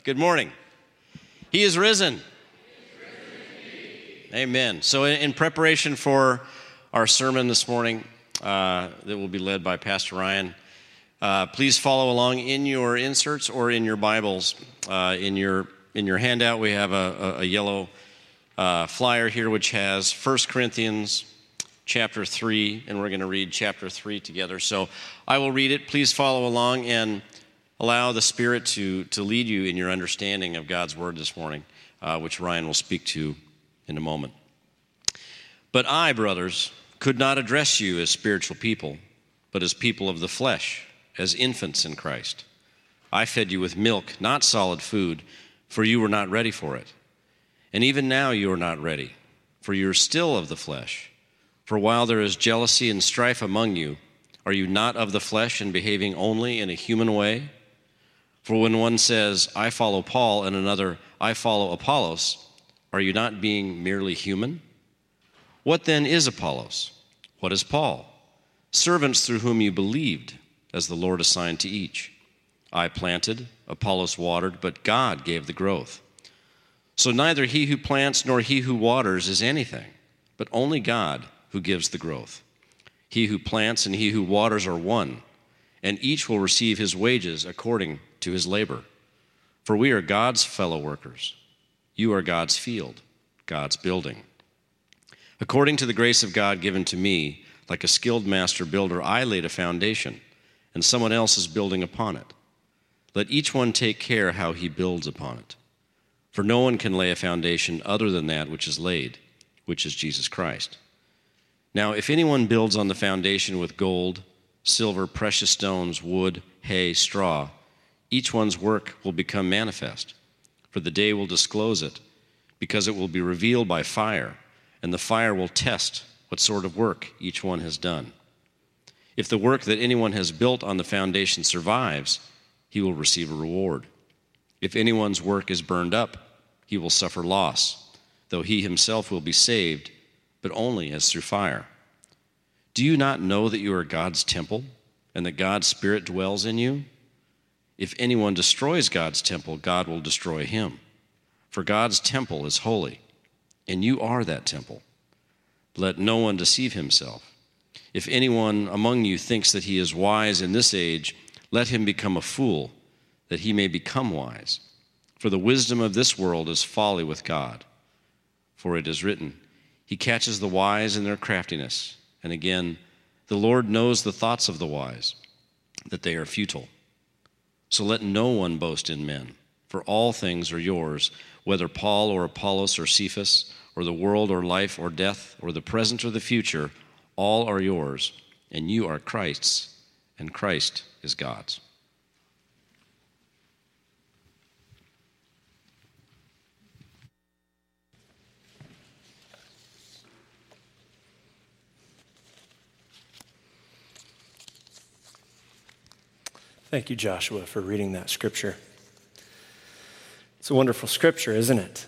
Good morning. He is risen. Amen. So in preparation for our sermon this morning that will be led by Pastor Ryan, please follow along in your inserts or in your Bibles. In your handout, we have a yellow flyer here which has 1 Corinthians chapter 3, and we're going to read chapter 3 together. So I will read it. Please follow along and allow the Spirit to lead you in your understanding of God's Word this morning, which Ryan will speak to in a moment. But I, brothers, could not address you as spiritual people, but as people of the flesh, as infants in Christ. I fed you with milk, not solid food, for you were not ready for it. And even now you are not ready, for you are still of the flesh. For while there is jealousy and strife among you, are you not of the flesh and behaving only in a human way? For when one says, I follow Paul, and another, I follow Apollos, are you not being merely human? What then is Apollos? What is Paul? Servants through whom you believed, as the Lord assigned to each. I planted, Apollos watered, but God gave the growth. So neither he who plants nor he who waters is anything, but only God who gives the growth. He who plants and he who waters are one, and each will receive his wages according to his labor. For we are God's fellow workers. You are God's field, God's building. According to the grace of God given to me, like a skilled master builder, I laid a foundation, and someone else is building upon it. Let each one take care how he builds upon it. For no one can lay a foundation other than that which is laid, which is Jesus Christ. Now, if anyone builds on the foundation with gold, silver, precious stones, wood, hay, straw, each one's work will become manifest, for the day will disclose it, because it will be revealed by fire, and the fire will test what sort of work each one has done. If the work that anyone has built on the foundation survives, he will receive a reward. If anyone's work is burned up, he will suffer loss, though he himself will be saved, but only as through fire. Do you not know that you are God's temple, and that God's Spirit dwells in you? If anyone destroys God's temple, God will destroy him. For God's temple is holy, and you are that temple. Let no one deceive himself. If anyone among you thinks that he is wise in this age, let him become a fool, that he may become wise. For the wisdom of this world is folly with God. For it is written, He catches the wise in their craftiness. And again, the Lord knows the thoughts of the wise, that they are futile. So let no one boast in men, for all things are yours, whether Paul or Apollos or Cephas, or the world or life or death, or the present or the future, all are yours, and you are Christ's, and Christ is God's. Thank you, Joshua, for reading that scripture. It's a wonderful scripture, isn't it?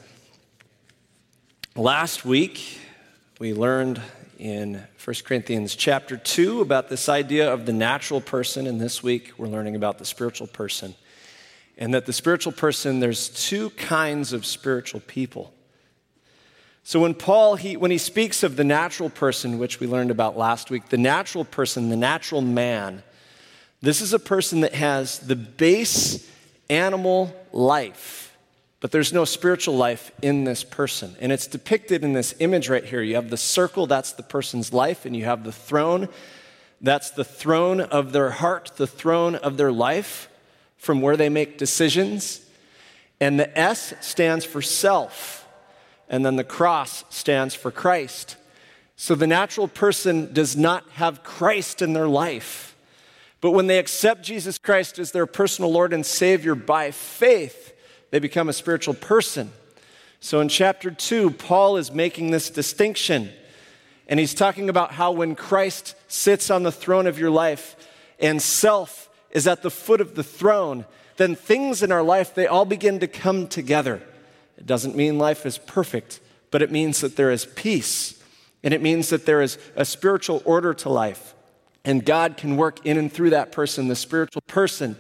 Last week, we learned in 1 Corinthians chapter 2 about this idea of the natural person, and this week we're learning about the spiritual person. And that the spiritual person, there's two kinds of spiritual people. So when Paul, when he speaks of the natural person, which we learned about last week, the natural person, the natural man, this is a person that has the base animal life, but there's no spiritual life in this person. And it's depicted in this image right here. You have the circle, that's the person's life, and you have the throne. That's the throne of their heart, the throne of their life, from where they make decisions. And the S stands for self, and then the cross stands for Christ. So the natural person does not have Christ in their life. But when they accept Jesus Christ as their personal Lord and Savior by faith, they become a spiritual person. So in chapter 2, Paul is making this distinction. And he's talking about how when Christ sits on the throne of your life and self is at the foot of the throne, then things in our life, they all begin to come together. It doesn't mean life is perfect, but it means that there is peace. And it means that there is a spiritual order to life. And God can work in and through that person, the spiritual person,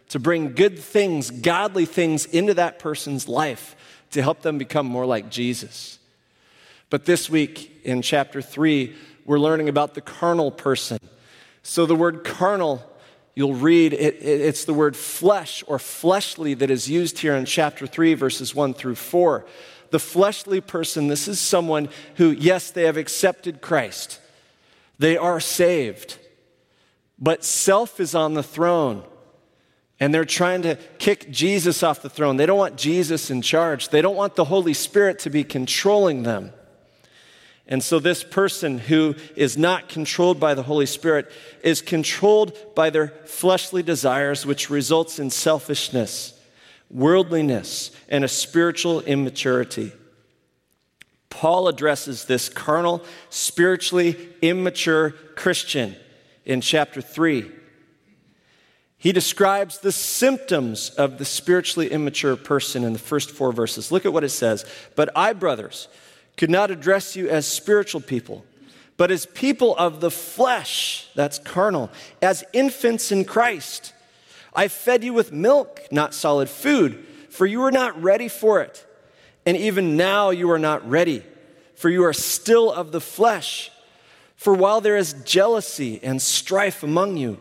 to bring good things, godly things into that person's life to help them become more like Jesus. But this week in chapter 3, we're learning about the carnal person. So the word carnal, you'll read, it's the word flesh or fleshly that is used here in chapter 3, verses 1 through 4. The fleshly person, this is someone who, yes, they have accepted Christ. They are saved. But self is on the throne. And they're trying to kick Jesus off the throne. They don't want Jesus in charge. They don't want the Holy Spirit to be controlling them. And so this person who is not controlled by the Holy Spirit is controlled by their fleshly desires, which results in selfishness, worldliness, and a spiritual immaturity. Paul addresses this carnal, spiritually immature Christian in chapter 3. He describes the symptoms of the spiritually immature person in the first 4 verses. Look at what it says. But I, brothers, could not address you as spiritual people, but as people of the flesh, that's carnal, as infants in Christ. I fed you with milk, not solid food, for you were not ready for it. And even now you are not ready, for you are still of the flesh. For while there is jealousy and strife among you,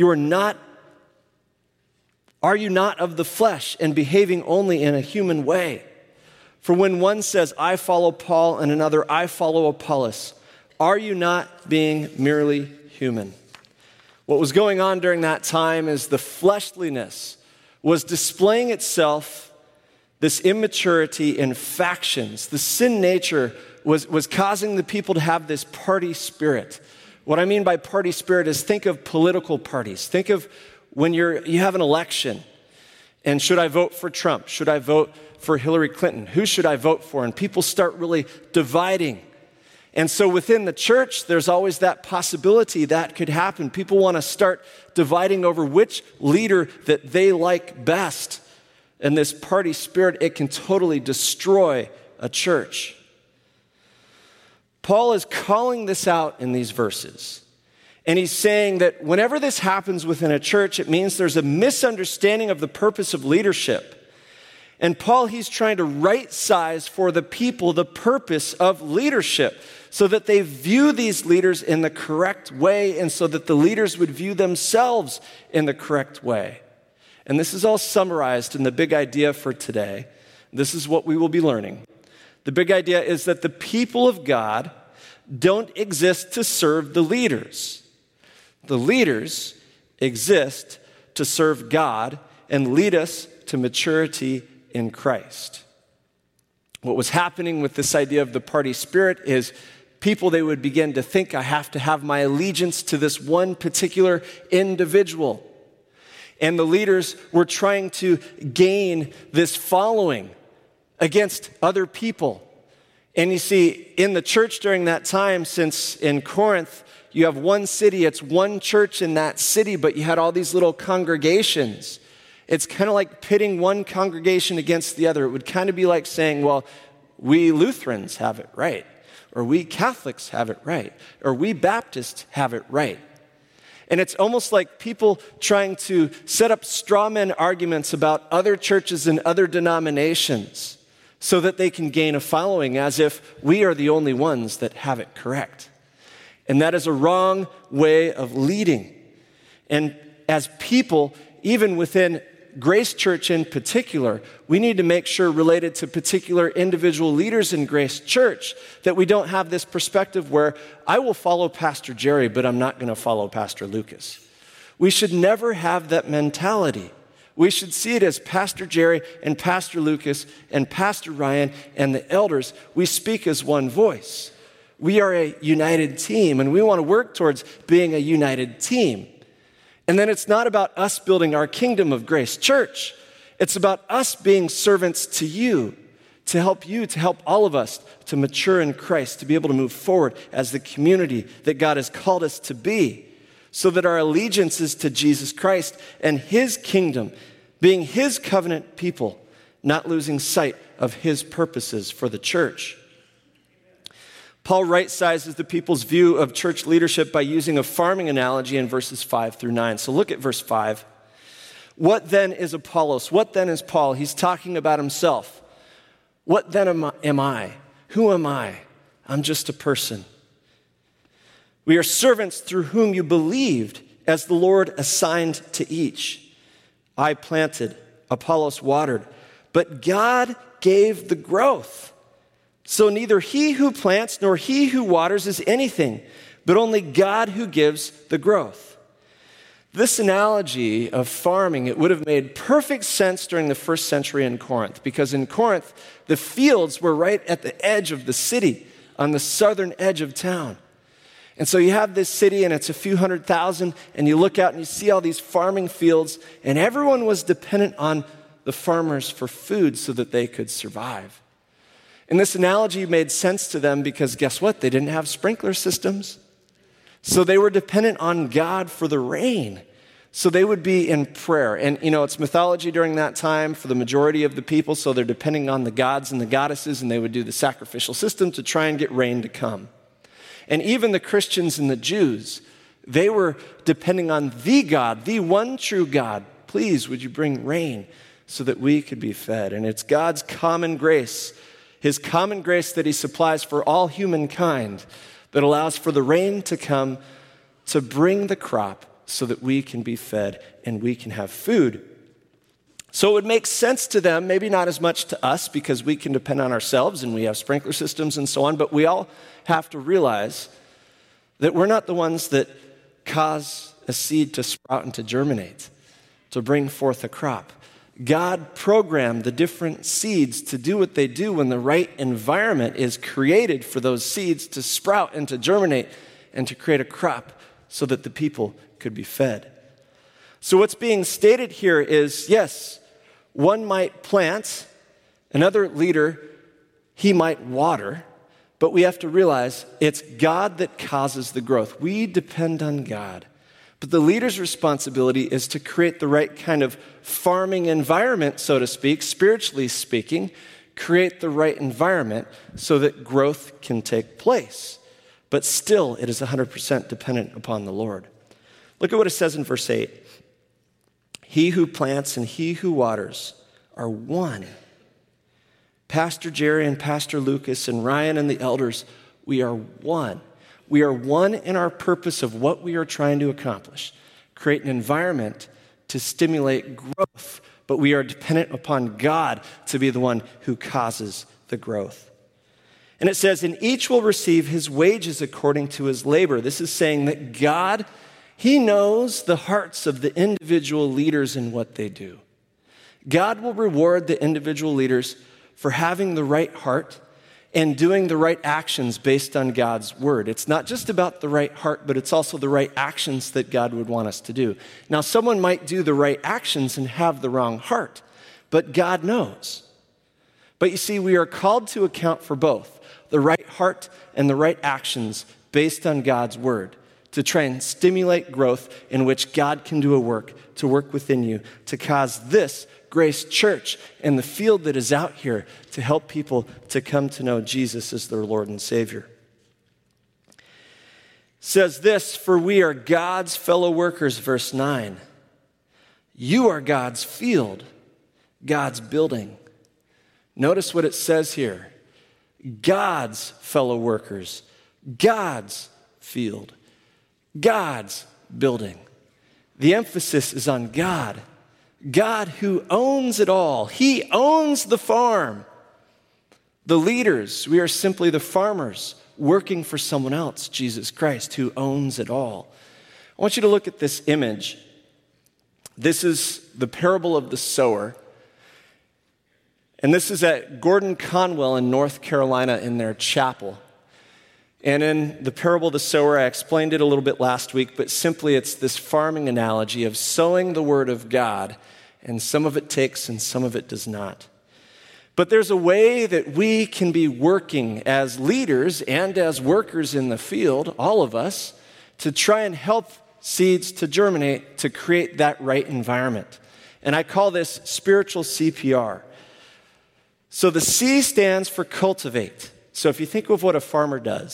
are you not of the flesh and behaving only in a human way? For when one says, I follow Paul, and another, I follow Apollos, are you not being merely human? What was going on during that time is the fleshliness was displaying itself, this immaturity in factions. The sin nature was causing the people to have this party spirit. What I mean by party spirit is think of political parties. Think of when you have an election, and should I vote for Trump? Should I vote for Hillary Clinton? Who should I vote for? And people start really dividing. And so within the church, there's always that possibility that could happen. People want to start dividing over which leader that they like best. And this party spirit, it can totally destroy a church. Paul is calling this out in these verses. And he's saying that whenever this happens within a church, it means there's a misunderstanding of the purpose of leadership. And Paul, he's trying to right size for the people the purpose of leadership so that they view these leaders in the correct way and so that the leaders would view themselves in the correct way. And this is all summarized in the big idea for today. This is what we will be learning. The big idea is that the people of God don't exist to serve the leaders. The leaders exist to serve God and lead us to maturity in Christ. What was happening with this idea of the party spirit is people, they would begin to think, I have to have my allegiance to this one particular individual. And the leaders were trying to gain this following against other people. And you see, in the church during that time, since in Corinth, you have one city, it's one church in that city, but you had all these little congregations. It's kind of like pitting one congregation against the other. It would kind of be like saying, well, we Lutherans have it right, or we Catholics have it right, or we Baptists have it right. And it's almost like people trying to set up straw man arguments about other churches and other denominations so that they can gain a following as if we are the only ones that have it correct. And that is a wrong way of leading. And as people, even within Grace Church in particular, we need to make sure, related to particular individual leaders in Grace Church, that we don't have this perspective where I will follow Pastor Jerry, but I'm not going to follow Pastor Lucas. We should never have that mentality. We should see it as Pastor Jerry and Pastor Lucas and Pastor Ryan and the elders. We speak as one voice. We are a united team, and we want to work towards being a united team. And then it's not about us building our kingdom of Grace Church. It's about us being servants to you, to help all of us to mature in Christ, to be able to move forward as the community that God has called us to be, so that our allegiance is to Jesus Christ and His kingdom, being His covenant people, not losing sight of His purposes for the church. Paul right-sizes the people's view of church leadership by using a farming analogy in verses 5 through 9. So look at verse 5. What then is Apollos? What then is Paul? He's talking about himself. What then am I? Who am I? I'm just a person. We are servants through whom you believed, as the Lord assigned to each. I planted, Apollos watered, but God gave the growth. So neither he who plants nor he who waters is anything, but only God who gives the growth. This analogy of farming, it would have made perfect sense during the first century in Corinth, because in Corinth, the fields were right at the edge of the city, on the southern edge of town. And so you have this city, and it's a few 100,000, and you look out and you see all these farming fields, and everyone was dependent on the farmers for food so that they could survive. And this analogy made sense to them because guess what? They didn't have sprinkler systems. So they were dependent on God for the rain. So they would be in prayer. And, it's mythology during that time for the majority of the people, so they're depending on the gods and the goddesses, and they would do the sacrificial system to try and get rain to come. And even the Christians and the Jews, they were depending on the God, the one true God. Please, would you bring rain so that we could be fed? And it's God's common grace, his common grace that he supplies for all humankind, that allows for the rain to come to bring the crop so that we can be fed and we can have food. So it would make sense to them, maybe not as much to us because we can depend on ourselves and we have sprinkler systems and so on, but we all have to realize that we're not the ones that cause a seed to sprout and to germinate, to bring forth a crop. God programmed the different seeds to do what they do when the right environment is created for those seeds to sprout and to germinate and to create a crop so that the people could be fed. So what's being stated here is, yes, one might plant, another leader, he might water, but we have to realize it's God that causes the growth. We depend on God. But the leader's responsibility is to create the right kind of farming environment, so to speak, spiritually speaking, create the right environment so that growth can take place. But still, it is 100% dependent upon the Lord. Look at what it says in verse 8. He who plants and he who waters are one. Pastor Jerry and Pastor Lucas and Ryan and the elders, we are one. We are one in our purpose of what we are trying to accomplish. Create an environment to stimulate growth, but we are dependent upon God to be the one who causes the growth. And it says, and each will receive his wages according to his labor. This is saying that God, he knows the hearts of the individual leaders in what they do. God will reward the individual leaders for having the right heart and doing the right actions based on God's word. It's not just about the right heart, but it's also the right actions that God would want us to do. Now, someone might do the right actions and have the wrong heart, but God knows. But you see, we are called to account for both, the right heart and the right actions based on God's word, to try and stimulate growth in which God can do a work, to work within you, to cause this Grace Church and the field that is out here to help people to come to know Jesus as their Lord and Savior. It says this, for we are God's fellow workers, verse 9. You are God's field, God's building. Notice what it says here. God's fellow workers, God's field, God's building. The emphasis is on God. God who owns it all. He owns the farm. The leaders, we are simply the farmers working for someone else, Jesus Christ, who owns it all. I want you to look at this image. This is the parable of the sower. And this is at Gordon Conwell in North Carolina in their chapel. And in the parable of the sower, I explained it a little bit last week, but simply it's this farming analogy of sowing the word of God, and some of it takes and some of it does not. But there's a way that we can be working as leaders and as workers in the field, all of us, to try and help seeds to germinate, to create that right environment. And I call this spiritual CPR. So the C stands for cultivate. So if you think of what a farmer does,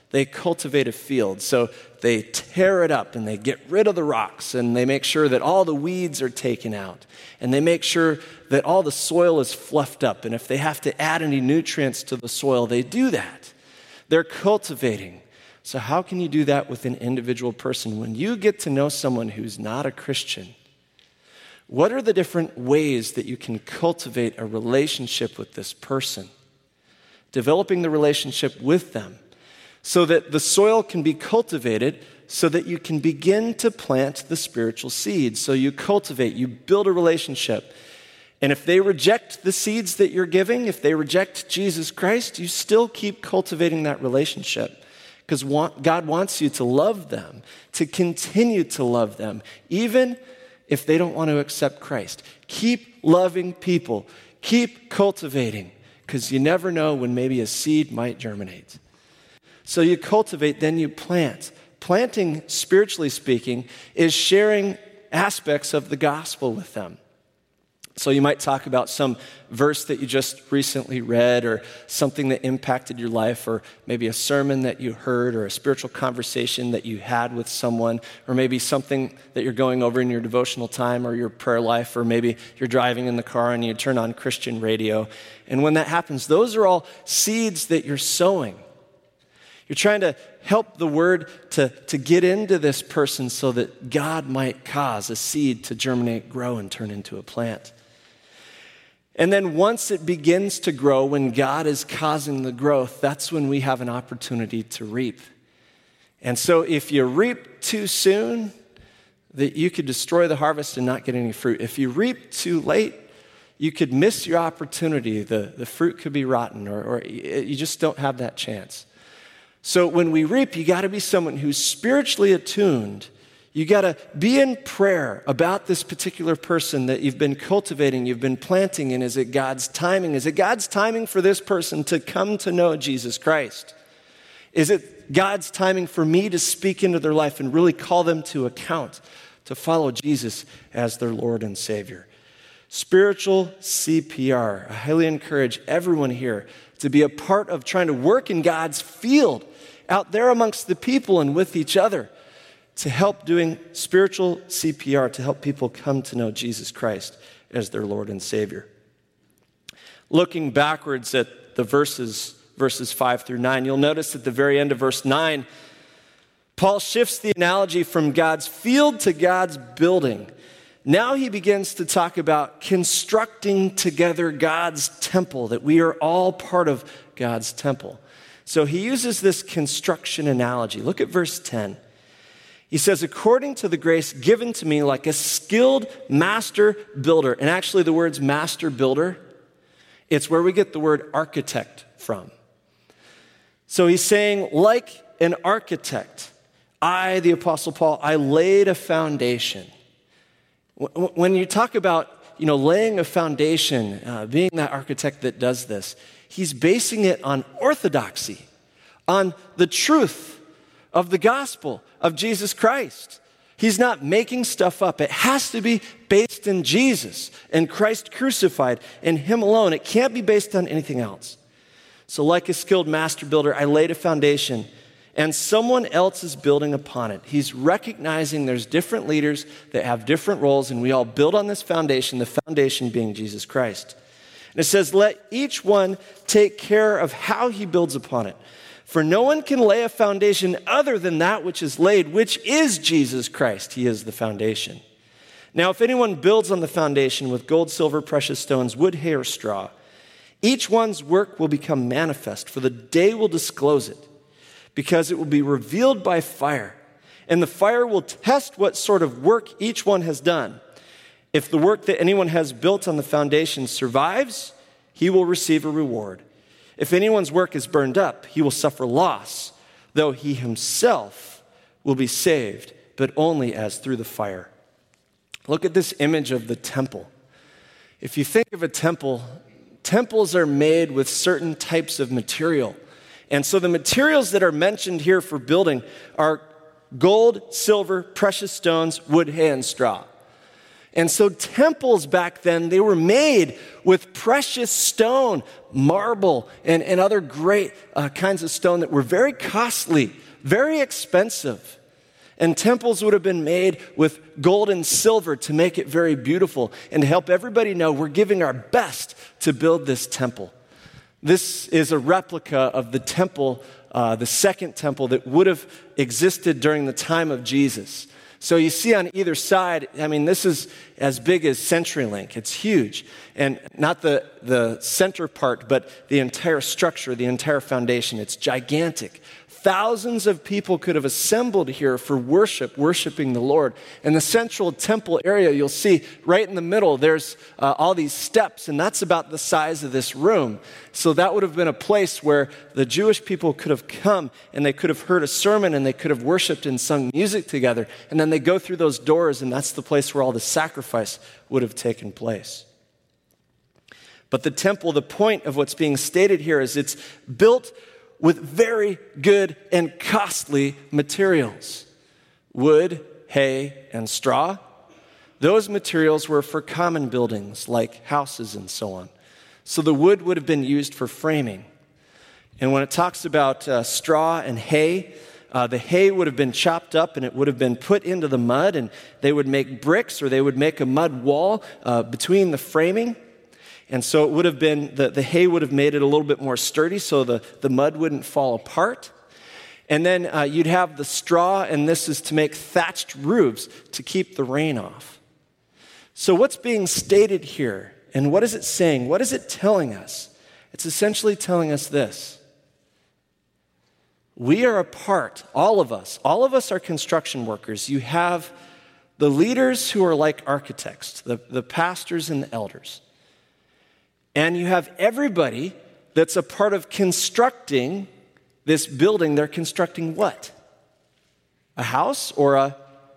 They cultivate a field. So they tear it up and they get rid of the rocks and they make sure that all the weeds are taken out. And they make sure that all the soil is fluffed up. And if they have to add any nutrients to the soil, they do that. They're cultivating. So how can you do that with an individual person? When you get to know someone who's not a Christian, what are the different ways that you can cultivate a relationship with this person? Developing the relationship with them so that the soil can be cultivated so that you can begin to plant the spiritual seeds. So you cultivate, you build a relationship. And if they reject the seeds that you're giving, if they reject Jesus Christ, you still keep cultivating that relationship because God wants you to love them, to continue to love them, even if they don't want to accept Christ. Keep loving people. Keep cultivating because you never know when maybe a seed might germinate. So you cultivate, then you plant. Planting, spiritually speaking, is sharing aspects of the gospel with them. So you might talk about some verse that you just recently read or something that impacted your life or maybe a sermon that you heard or a spiritual conversation that you had with someone or maybe something that you're going over in your devotional time or your prayer life or maybe you're driving in the car and you turn on Christian radio. And when that happens, those are all seeds that you're sowing. You're trying to help the word to get into this person so that God might cause a seed to germinate, grow, and turn into a plant. And then once it begins to grow, when God is causing the growth, that's when we have an opportunity to reap. And so if you reap too soon, that you could destroy the harvest and not get any fruit. If you reap too late, you could miss your opportunity. The fruit could be rotten or you just don't have that chance. So when we reap, you got to be someone who's spiritually attuned. You got to be in prayer about this particular person that you've been cultivating, you've been planting, and is it God's timing? Is it God's timing for this person to come to know Jesus Christ? Is it God's timing for me to speak into their life and really call them to account, to follow Jesus as their Lord and Savior? Spiritual CPR. I highly encourage everyone here to be a part of trying to work in God's field out there amongst the people and with each other to help doing spiritual CPR to help people come to know Jesus Christ as their Lord and Savior. Looking backwards at the verses 5 through 9, you'll notice at the very end of verse 9, Paul shifts the analogy from God's field to God's building. Now he begins to talk about constructing together God's temple, that we are all part of God's temple. So he uses this construction analogy. Look at verse 10. He says, according to the grace given to me like a skilled master builder. And actually the words master builder, it's where we get the word architect from. So he's saying, like an architect, I, the Apostle Paul, I laid a foundation. When you talk about, laying a foundation, being that architect that does this, he's basing it on orthodoxy, on the truth of the gospel of Jesus Christ. He's not making stuff up. It has to be based in Jesus and Christ crucified and Him alone. It can't be based on anything else. So like a skilled master builder, I laid a foundation and someone else is building upon it. He's recognizing there's different leaders that have different roles, and we all build on this foundation, the foundation being Jesus Christ. And it says, let each one take care of how he builds upon it. For no one can lay a foundation other than that which is laid, which is Jesus Christ. He is the foundation. Now, if anyone builds on the foundation with gold, silver, precious stones, wood, hay, or straw, each one's work will become manifest, for the day will disclose it, because it will be revealed by fire, and the fire will test what sort of work each one has done. If the work that anyone has built on the foundation survives, he will receive a reward. If anyone's work is burned up, he will suffer loss, though he himself will be saved, but only as through the fire. Look at this image of the temple. If you think of a temple, temples are made with certain types of material. And so the materials that are mentioned here for building are gold, silver, precious stones, wood, hay, and straw. And so temples back then, they were made with precious stone, marble, and other great kinds of stone that were very costly, very expensive. And temples would have been made with gold and silver to make it very beautiful and to help everybody know we're giving our best to build this temple. This is a replica of the temple, the second temple that would have existed during the time of Jesus. So you see on either side, I mean, this is as big as CenturyLink. It's huge. And not the center part, but the entire structure, the entire foundation. It's gigantic. Thousands of people could have assembled here for worshiping the Lord. In the central temple area, you'll see right in the middle, there's all these steps, and that's about the size of this room. So that would have been a place where the Jewish people could have come, and they could have heard a sermon, and they could have worshiped and sung music together. And then they go through those doors, and that's the place where all the sacrifice would have taken place. But the temple, the point of what's being stated here is it's built with very good and costly materials. Wood, hay, and straw. Those materials were for common buildings like houses and so on. So the wood would have been used for framing. And when it talks about straw and hay, the hay would have been chopped up and it would have been put into the mud, and they would make bricks or they would make a mud wall between the framing. And so it would have been, the hay would have made it a little bit more sturdy so the mud wouldn't fall apart. And then you'd have the straw, and this is to make thatched roofs to keep the rain off. So what's being stated here, and what is it saying? What is it telling us? It's essentially telling us this. We are a part, all of us are construction workers. You have the leaders who are like architects, the pastors and the elders. And you have everybody that's a part of constructing this building. They're constructing what? A house or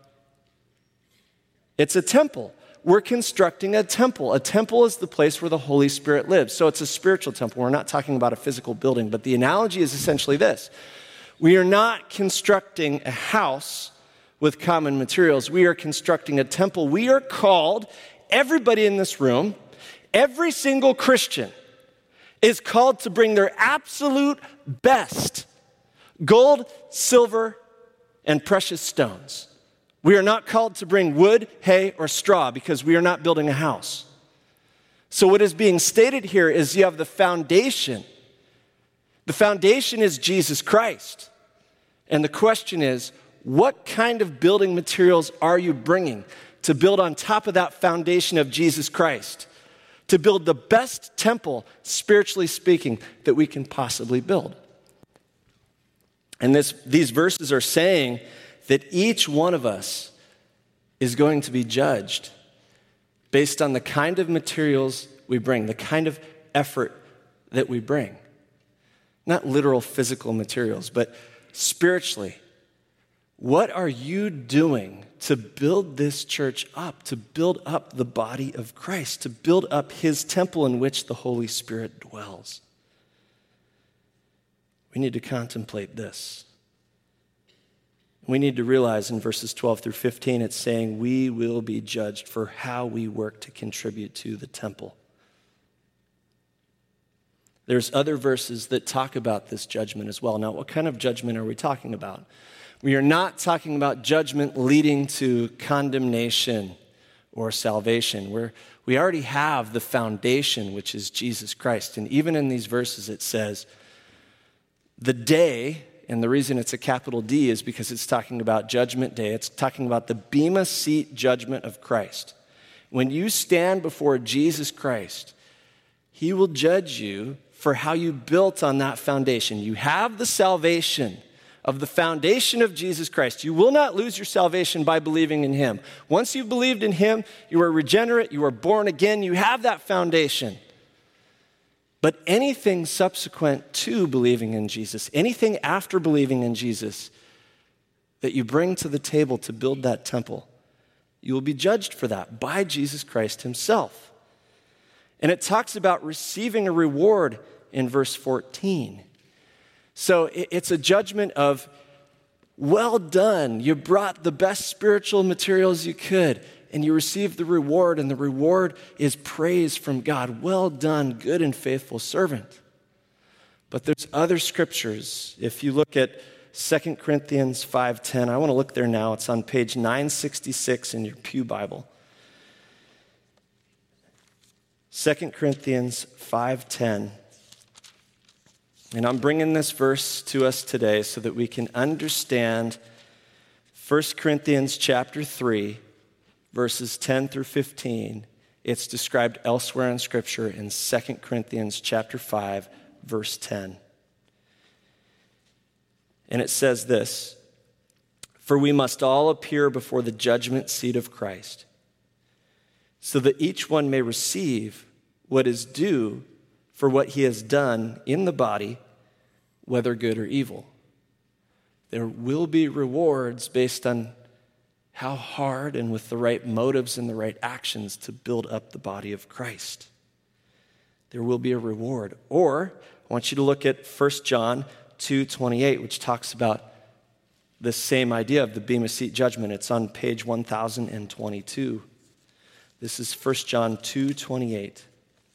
it's a temple. We're constructing a temple. A temple is the place where the Holy Spirit lives. So it's a spiritual temple. We're not talking about a physical building, but the analogy is essentially this. We are not constructing a house with common materials. We are constructing a temple. We are called, everybody in this room, every single Christian is called to bring their absolute best, gold, silver, and precious stones. We are not called to bring wood, hay, or straw because we are not building a house. So what is being stated here is you have the foundation. The foundation is Jesus Christ. And the question is, what kind of building materials are you bringing to build on top of that foundation of Jesus Christ? To build the best temple, spiritually speaking, that we can possibly build. And these verses are saying that each one of us is going to be judged based on the kind of materials we bring, the kind of effort that we bring. Not literal physical materials, but spiritually. What are you doing to build this church up, to build up the body of Christ, to build up his temple in which the Holy Spirit dwells? We need to contemplate this. We need to realize in verses 12 through 15, it's saying we will be judged for how we work to contribute to the temple. There's other verses that talk about this judgment as well. Now, what kind of judgment are we talking about? We are not talking about judgment leading to condemnation or salvation. We already have the foundation, which is Jesus Christ. And even in these verses, it says, the day, and the reason it's a capital D is because it's talking about judgment day. It's talking about the Bema seat judgment of Christ. When you stand before Jesus Christ, he will judge you for how you built on that foundation. You have the salvation of the foundation of Jesus Christ. You will not lose your salvation by believing in him. Once you've believed in him, you are regenerate, you are born again, you have that foundation. But anything subsequent to believing in Jesus, anything after believing in Jesus that you bring to the table to build that temple, you will be judged for that by Jesus Christ himself. And it talks about receiving a reward in verse 14. So it's a judgment of, well done, you brought the best spiritual materials you could, and you receive the reward, and the reward is praise from God. Well done, good and faithful servant. But there's other scriptures. If you look at 2 Corinthians 5:10, I want to look there now. It's on page 966 in your Pew Bible. 2 Corinthians 5:10. And I'm bringing this verse to us today so that we can understand 1 Corinthians chapter 3, verses 10 through 15. It's described elsewhere in Scripture in 2 Corinthians chapter 5, verse 10. And it says this, "For we must all appear before the judgment seat of Christ, so that each one may receive what is due for what he has done in the body, whether good or evil." There will be rewards based on how hard and with the right motives and the right actions to build up the body of Christ. There will be a reward. Or I want you to look at 1 John 2:28, which talks about this same idea of the Bema Seat judgment. It's on page 1022. This is 1 John 2:28.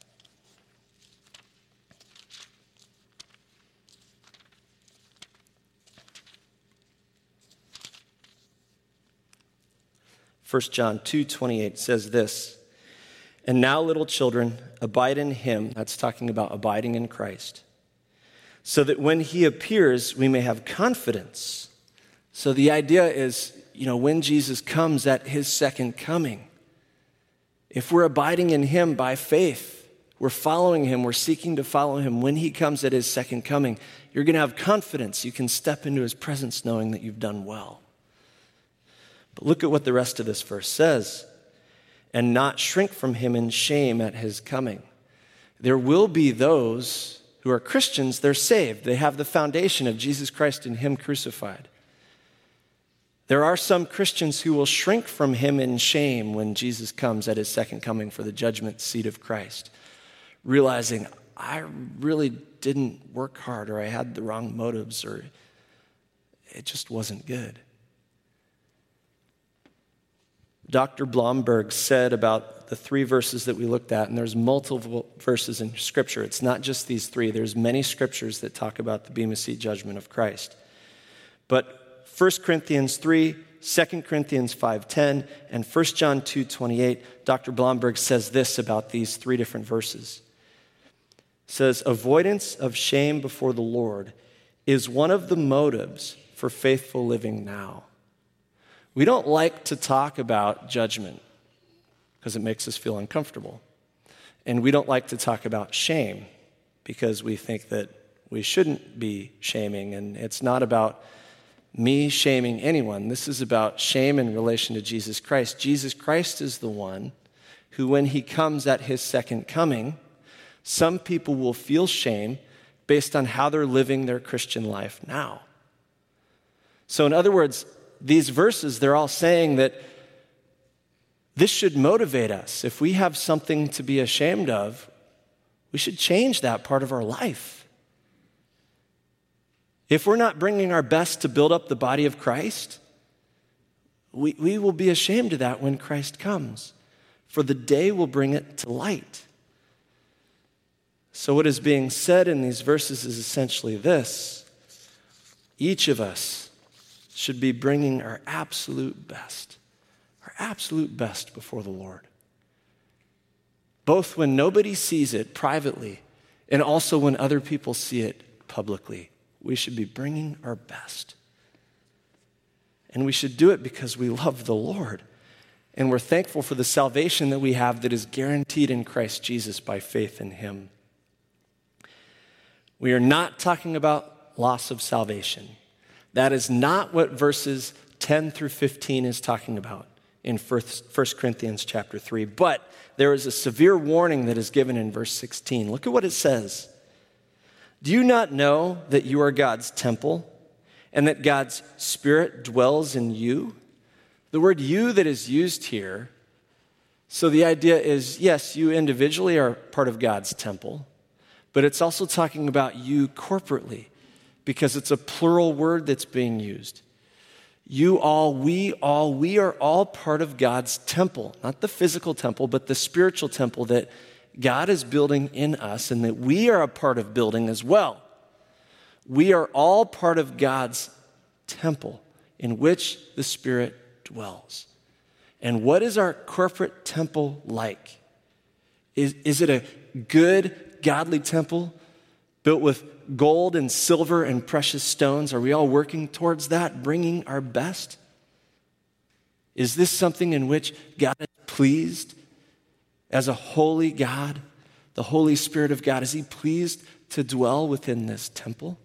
First John 2:28 says this, "And now, little children, abide in him," that's talking about abiding in Christ, "so that when he appears, we may have confidence." So the idea is, when Jesus comes at his second coming, if we're abiding in him by faith, we're following him, we're seeking to follow him, when he comes at his second coming, you're going to have confidence. You can step into his presence knowing that you've done well. But look at what the rest of this verse says. "And not shrink from him in shame at his coming." There will be those who are Christians, they're saved. They have the foundation of Jesus Christ and him crucified. There are some Christians who will shrink from him in shame when Jesus comes at his second coming for the judgment seat of Christ, realizing, I really didn't work hard, or I had the wrong motives, or it just wasn't good. Dr. Blomberg said about the 3 verses that we looked at, and there's multiple verses in Scripture. It's not just these 3. There's many Scriptures that talk about the Bema Seat judgment of Christ. But 1 Corinthians 3, 2 Corinthians 5:10, and 1 John 2:28, Dr. Blomberg says this about these 3 different verses. It says, "Avoidance of shame before the Lord is one of the motives for faithful living now." We don't like to talk about judgment because it makes us feel uncomfortable. And we don't like to talk about shame because we think that we shouldn't be shaming. And it's not about me shaming anyone. This is about shame in relation to Jesus Christ. Jesus Christ is the one who, when he comes at his second coming, some people will feel shame based on how they're living their Christian life now. So in other words, these verses, they're all saying that this should motivate us. If we have something to be ashamed of, we should change that part of our life. If we're not bringing our best to build up the body of Christ, we will be ashamed of that when Christ comes, for the day will bring it to light. So what is being said in these verses is essentially this: each of us should be bringing our absolute best before the Lord. Both when nobody sees it privately and also when other people see it publicly. We should be bringing our best. And we should do it because we love the Lord. And we're thankful for the salvation that we have that is guaranteed in Christ Jesus by faith in him. We are not talking about loss of salvation. That is not what verses 10 through 15 is talking about in 1 Corinthians chapter 3. But there is a severe warning that is given in verse 16. Look at what it says. "Do you not know that you are God's temple and that God's Spirit dwells in you?" The word "you" that is used here, so the idea is, yes, you individually are part of God's temple, but it's also talking about you corporately, because it's a plural word that's being used. we are all part of God's temple, not the physical temple, but the spiritual temple that God is building in us and that we are a part of building as well. We are all part of God's temple in which the Spirit dwells. And what is our corporate temple like? Is it a good, godly temple built with gold and silver and precious stones? Are we all working towards that, bringing our best? Is this something in which God is pleased as a holy God, the Holy Spirit of God? Is he pleased to dwell within this temple?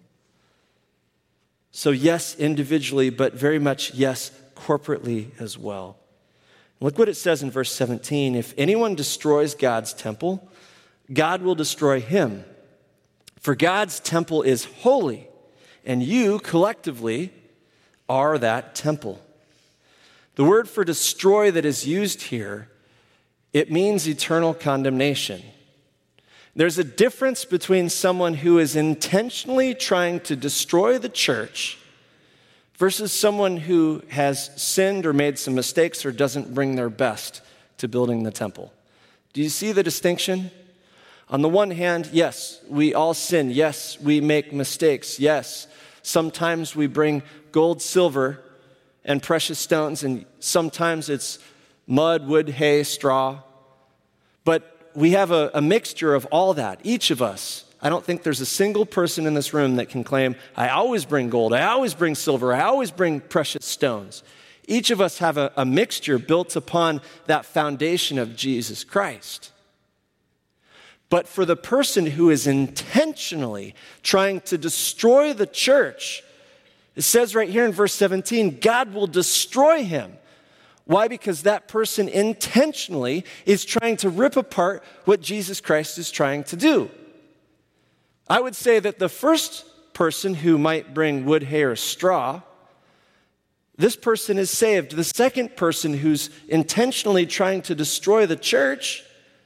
So yes, individually, but very much yes, corporately as well. Look what it says in verse 17. If anyone destroys God's temple, God will destroy him. For God's temple is holy, and you collectively are that temple. The word for destroy that is used here, it means eternal condemnation. There's a difference between someone who is intentionally trying to destroy the church versus someone who has sinned or made some mistakes or doesn't bring their best to building the temple. Do you see the distinction? On the one hand, yes, we all sin. Yes, we make mistakes. Yes, sometimes we bring gold, silver, and precious stones, and sometimes it's mud, wood, hay, straw. But we have a mixture of all that, each of us. I don't think there's a single person in this room that can claim, I always bring gold, I always bring silver, I always bring precious stones. Each of us have a mixture built upon that foundation of Jesus Christ. But for the person who is intentionally trying to destroy the church, it says right here in verse 17, God will destroy him. Why? Because that person intentionally is trying to rip apart what Jesus Christ is trying to do. I would say that the first person who might bring wood, hay, or straw, this person is saved. The second person who's intentionally trying to destroy the church,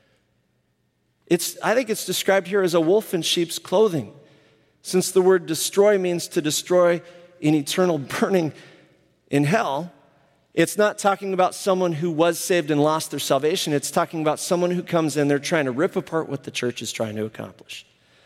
I think it's described here as a wolf in sheep's clothing. Since the word destroy means to destroy in eternal burning in hell, it's not talking about someone who was saved and lost their salvation. It's talking about someone who comes in, they're trying to rip apart what the church is trying to accomplish.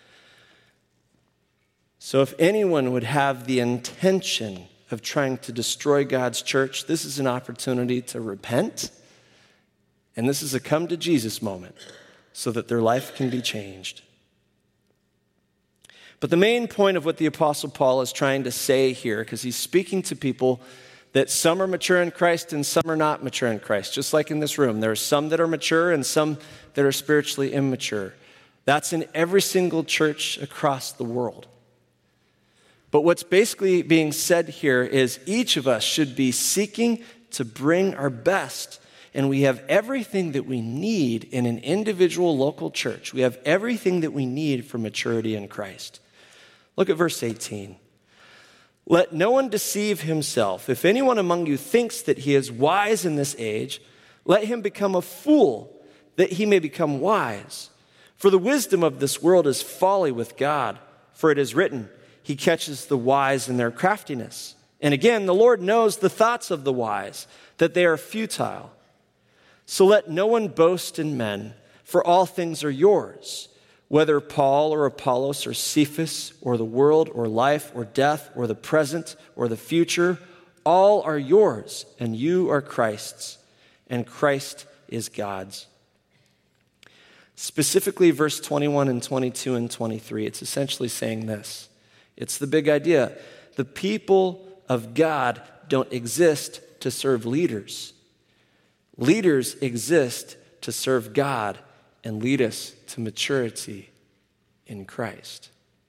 So if anyone would have the intention of trying to destroy God's church, this is an opportunity to repent, and this is a come to Jesus moment so that their life can be changed. But the main point of what the Apostle Paul is trying to say here, because he's speaking to people that some are mature in Christ and some are not mature in Christ. Just like in this room, there are some that are mature and some that are spiritually immature. That's in every single church across the world. But what's basically being said here is each of us should be seeking to bring our best. And we have everything that we need in an individual local church. We have everything that we need for maturity in Christ. Look at verse 18. Let no one deceive himself. If anyone among you thinks that he is wise in this age, let him become a fool, that he may become wise. For the wisdom of this world is folly with God. For it is written, he catches the wise in their craftiness. And again, the Lord knows the thoughts of the wise, that they are futile. So let no one boast in men, for all things are yours. Whether Paul or Apollos or Cephas or the world or life or death or the present or the future, all are yours, and you are Christ's, and Christ is God's. Specifically, verse 21 and 22 and 23, it's essentially saying this. It's the big idea. The people of God don't exist to serve leaders. Leaders exist to serve God and lead us to maturity in Christ.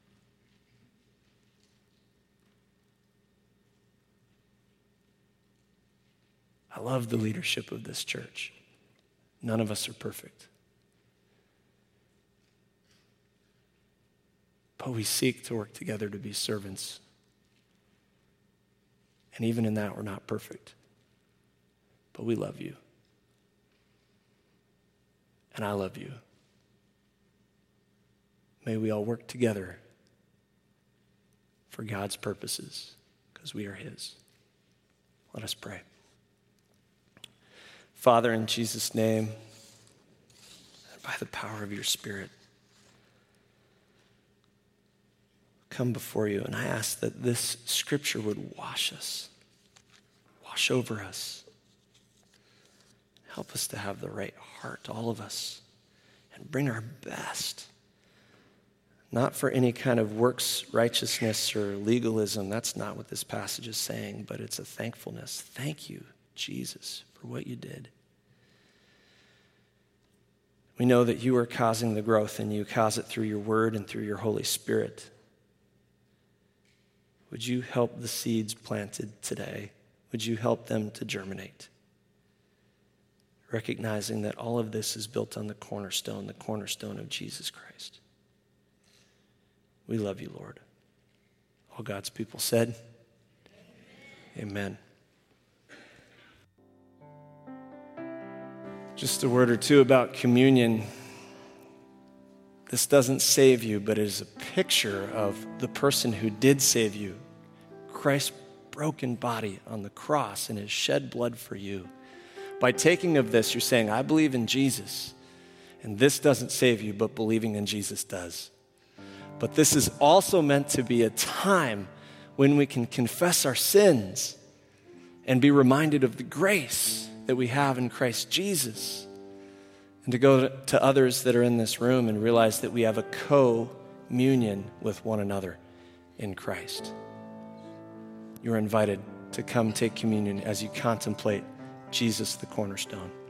I love the leadership of this church. None of us are perfect. But we seek to work together to be servants. And even in that, we're not perfect. But we love you. And I love you. May we all work together for God's purposes, because we are His. Let us pray. Father, in Jesus' name, and by the power of your Spirit, come before you, and I ask that this scripture would wash us, wash over us. Help us to have the right heart, all of us, and bring our best. Not for any kind of works righteousness or legalism. That's not what this passage is saying, but it's a thankfulness. Thank you, Jesus, for what you did. We know that you are causing the growth, and you cause it through your word and through your Holy Spirit. Would you help the seeds planted today? Would you help them to germinate? Recognizing that all of this is built on the cornerstone of Jesus Christ. We love you, Lord. All God's people said, Amen. Just a word or two about communion. This doesn't save you, but it is a picture of the person who did save you. Christ's broken body on the cross and his shed blood for you. By taking of this, you're saying, I believe in Jesus. And this doesn't save you, but believing in Jesus does. But this is also meant to be a time when we can confess our sins and be reminded of the grace that we have in Christ Jesus. And to go to others that are in this room and realize that we have a co-communion with one another in Christ. You're invited to come take communion as you contemplate Jesus, the cornerstone.